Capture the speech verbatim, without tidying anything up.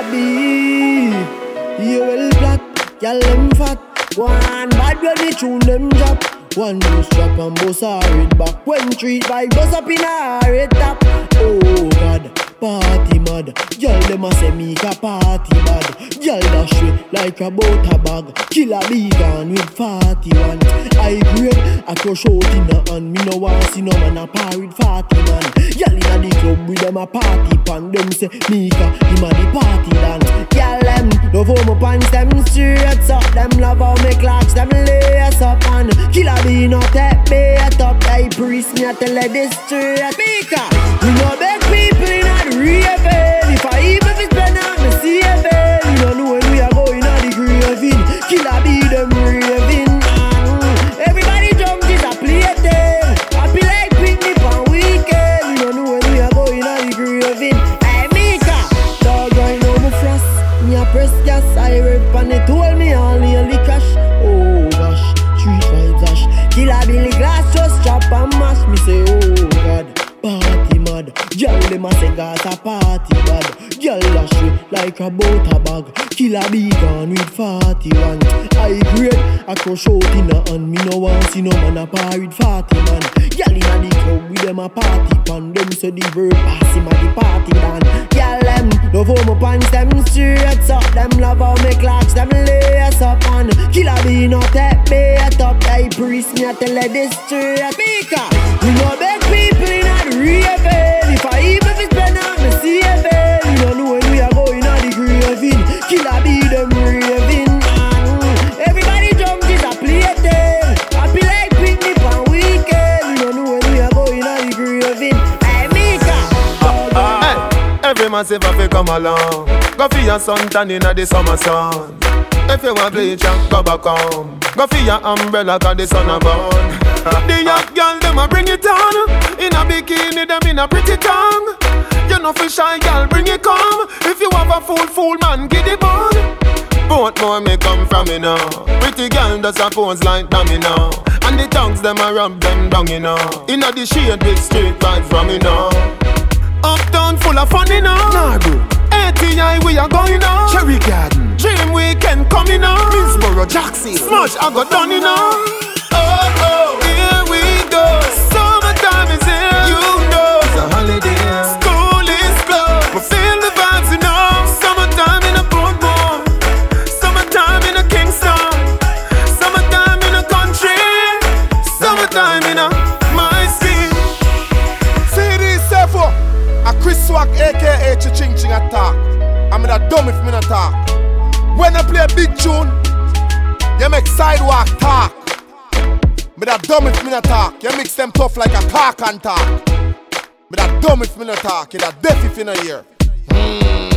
be. You will black, y'all them fat. One bad when the tune them drop. One bus drop and bus a red back. When street vibe bus up in a red top. Oh God, party mad. Y'all them a say me ka party bad. Y'all dash me like a butter bag. Killer be gone with forty-one. I grade, I crush out in a hand. Me no want see no man a par with forty man. Y'all inna the club with them a party pan. Them say me ka him a the party dan. Y'all them love how my pants them straight up. Them love how me clocks them lace up and killer be no take bait up. I priest me a tell her this straight. Mika, we no beg people in a the raving. If I even fit spend on me saving. You don't know when we are going on the graving. Killer be them raving. Mm. Everybody jump is a plaything. Happy like picnic on weekend. You don't know when we are going on the graving. Hey Mika, dog right now me frost. Me a press gas, I rip and it told me all nearly crash. Oh gosh, street vibes ash. Killer Billy Glass just chop and mash. Me say oh God, party mad. Girl dem a say got a party bad. Girl dash me like a butter bag. Killer be gone with forty-one. I grade, I crush out in a hand. Me no want see no man a par with forty man. Girl inna the club with them a party pan. Them say the verb pass him a the party dan. Girl them love how my pants them straight up. Them love how me clocks them lace up and killer be no take bait up. I priest me a tell her this straight. Mika, we no beg people in a the raving. If I even fit spend on me saving. You don't know when we are going on the graving. Killer be them raving. Mm. Everybody jump is a plaything. Happy like picnic on weekend. You don't know when we are going on the graving. Hey Mika, hey, every man say if you come along, go for your suntan inna the summer sun. If you want bleach and go back home, go for your umbrella cause the sun a burn. The young girl them a bring it on. In a bikini them in a pretty tongue. You know for shy girl bring it come. If you have a fool fool man get it bun. Both more may come from me now. Pretty girl does a pose like dummy now. And the tongues them a rub them down you know. In a the shade with straight vibes from me now. Uptown full of fun you know. Nah bro, A T I we are going on. Cherry Garden, Dream Weekend coming on. Middlesboro, Jackson, Smudge I got done you know. Oh oh, here we go. Summertime is here. You know it's a holiday. School is closed, but feel the vibes you know. Summertime in a Portmore, summertime in a Kingston, summertime in a country, summertime in a my skin. See this for a Chris Swag aka Ching Ching attack. I'm in a dumb if me not talk. When I play a big tune, you make sidewalk talk. Me that dumb if me not talk. You mix them tough like a car can talk. Me that dumb if me not talk. You that deaf if you not hear. Hmm.